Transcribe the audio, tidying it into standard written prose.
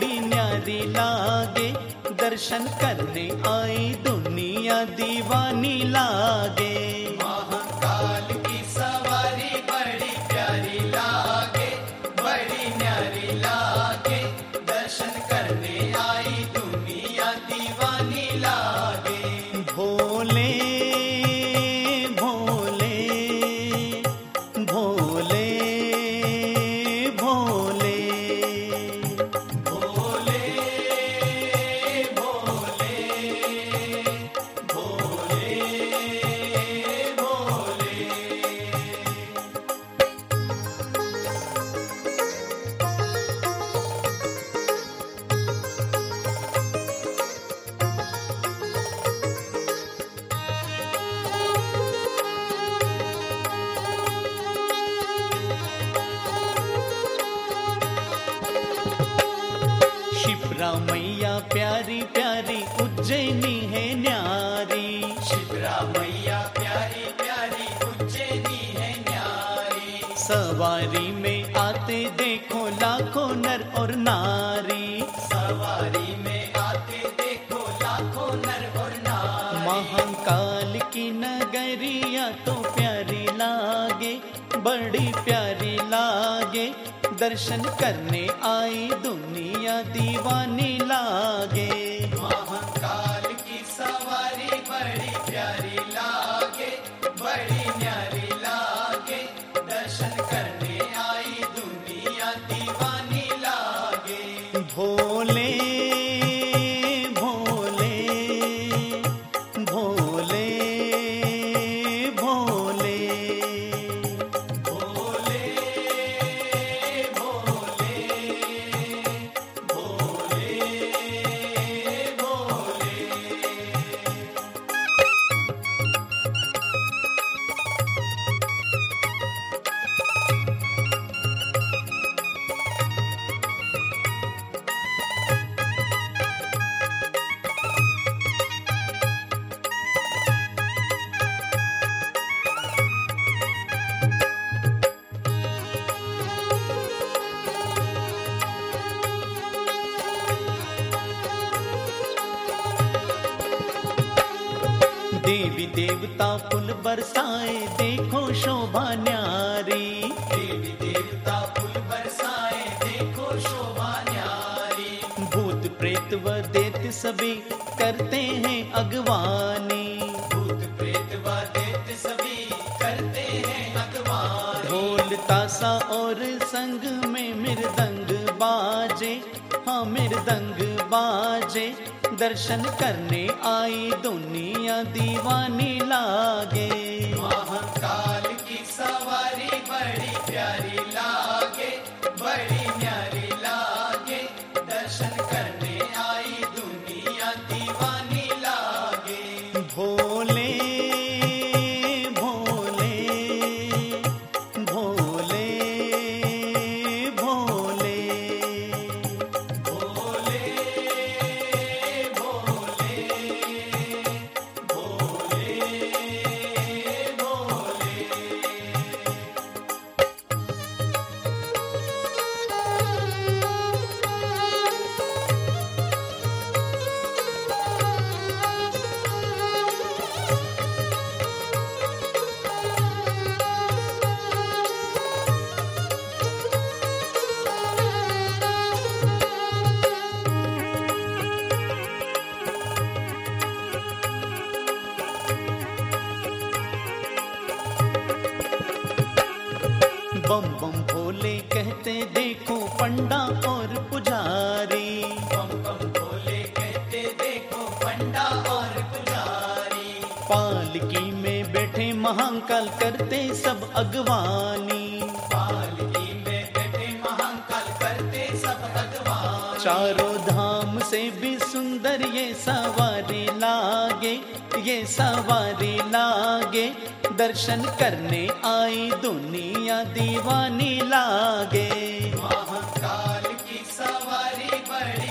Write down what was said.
बड़ी न्यारी लागे, दर्शन करने आई दुनिया दीवानी लागे। महाकाल की सवारी बड़ी प्यारी लागे, बड़ी न्यारी लागे, दर्शन करने आई दुनिया दीवानी लागे। भोले भोले भोले भोले भोले भोले भोले भोले। शिप्रा मैया प्यारी प्यारी उज्जैनी है न्यारी। शिप्रा मैया प्यारी प्यारी उज्जैनी है न्यारी। सवारी में आते देखो लाखों नर और नारी। सवारी में आते देखो लाखों नर और नारी। महाकाल की नगरिया तो प्यारी लागे, बड़ी प्यारी लागे, दर्शन करने आई दुनिया दीवानी लागे। महाकाल की सवारी बड़ी प्यारी लागे, बड़ी न्यारी लागे, दर्शन करने आई दुनिया दीवानी लागे। भोले भोले भोले भोले भोले भोले भोले भोले। देवी देवता फूल बरसाए देखो शोभा न्यारी। देवी देवता फूल बरसाए देखो शोभा न्यारी। भूत प्रेत व दैत्य सभी करते हैं अगवानी। भूत प्रेत व दैत्य सभी करते हैं अगवानी। ढोल तासा और संग में मृदंग बाजे, हाँ मृदंग बाजे, दर्शन करने आई दुनिया दीवानी लागे। महाकाल की सवारी बड़ी प्यारी लागे, बड़ी न्यारी लागे, दर्शन करने आई दुनिया दीवानी लागे। भोले भोले भोले भोले भोले भोले भोले भोले। बम बम भोले कहते देखो पंडा और पुजारी। बम बम भोले कहते देखो पंडा और पुजारी। पालकी में बैठे महाकाल करते सब अगवानी। पालकी में बैठे महाकाल करते सब अगवानी। चारों धाम से भी सुंदर ये सवारी लागे, ये सवारी लागे, दर्शन करने आई दुनिया दीवानी लागे। महाकाल की सवारी बड़ी